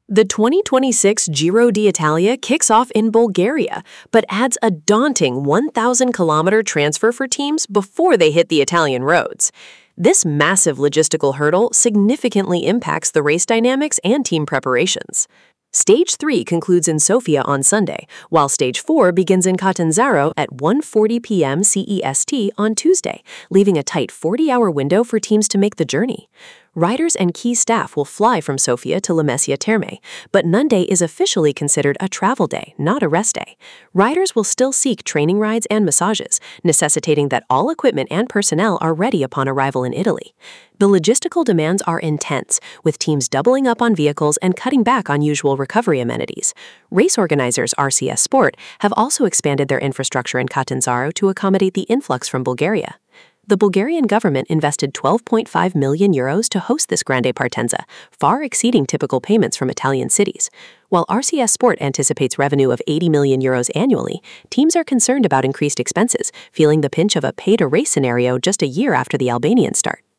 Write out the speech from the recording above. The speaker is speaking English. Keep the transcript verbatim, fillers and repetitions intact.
The twenty twenty-six Giro d'Italia kicks off in Bulgaria, but adds a daunting one thousand kilometer transfer for teams before they hit the Italian roads. This massive logistical hurdle significantly impacts the race dynamics and team preparations. Stage three concludes in Sofia on Sunday, while Stage four begins in Catanzaro at one forty p m C E S T on Tuesday, leaving a tight forty-hour window for teams to make the journey. Riders and key staff will fly from Sofia to Lamezia Terme, but Nunday is officially considered a travel day, not a rest day. Riders will still seek training rides and massages, necessitating that all equipment and personnel are ready upon arrival in Italy. The logistical demands are intense, with teams doubling up on vehicles and cutting back on usual recovery amenities. Race organizers R C S Sport have also expanded their infrastructure in Catanzaro to accommodate the influx from Bulgaria. The Bulgarian government invested twelve point five million euros to host this Grande Partenza, far exceeding typical payments from Italian cities. While R C S Sport anticipates revenue of eighty million euros annually, teams are concerned about increased expenses, feeling the pinch of a pay-to-race scenario just a year after the Albanian start.